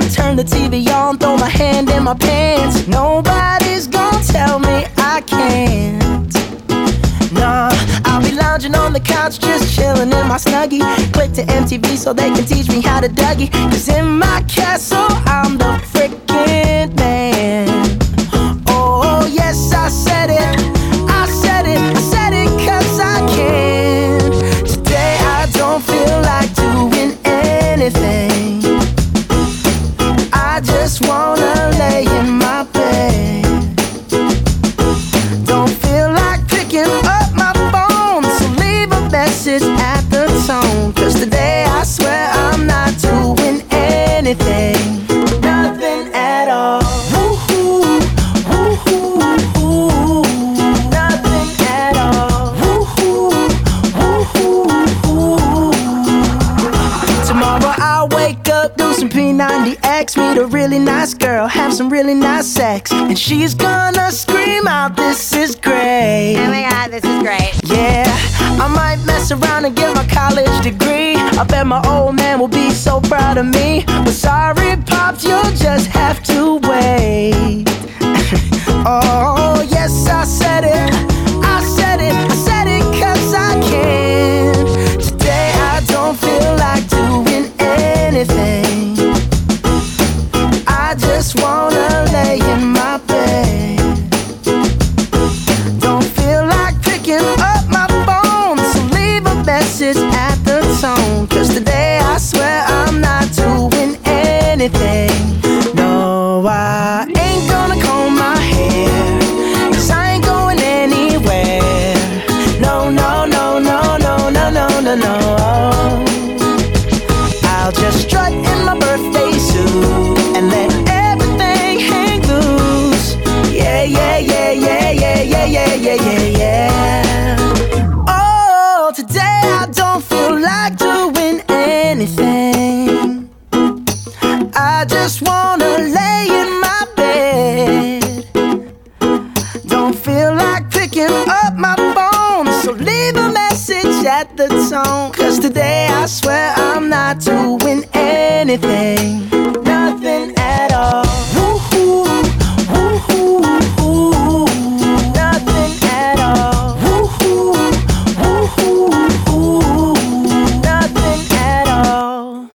turn the TV on, throw my hand in my pants. Nobody's gonna tell me I can't. Nah, I'll be lounging on the couch, just chilling in my Snuggie. Click to MTV so they can teach me how to Dougie. Cause in my castle, I'm the freaking man. Oh, yes, I said it. I said it, I said it cause I can. Today I don't feel like doing anything. I just wanna lay in my bed. Don't feel like picking up my phone, so leave a message at the tone. Cause today I swear I'm not doing anything. Nothing at all. Woo-hoo, woo-hoo, woo-hoo. Nothing at all. Woo-hoo, woo-hoo, woo-hoo. Tomorrow I'll wake up, do some P90X, meet a really nice girl, have some really nice sex, and she's gonna scream out, "This is great." Oh my god, this is great. Yeah, I might mess around and get my college degree. I bet my old man will be so proud of me. But sorry, Pops, you'll just have to wait. Oh, yes, I said it. I said it. I said it cause I can. Today I don't feel like doing anything. I just wanna lay in my bed. Don't feel like picking up my phone, so leave a message at the tone. Cause today I swear I'm not doing anything. No, I ain't gonna comb my hair, cause I ain't going anywhere. No, no, no, no, no, no, no, no, no. I'll just strut in my birthday suit and let everything hang loose. Yeah, yeah, yeah, yeah, yeah, yeah, yeah, yeah, yeah, yeah. Oh, today I don't feel like doing anything. I just wanna lay in my bed. Don't feel like picking up my phone, so leave a message at the tone. Cause today I swear I'm not doing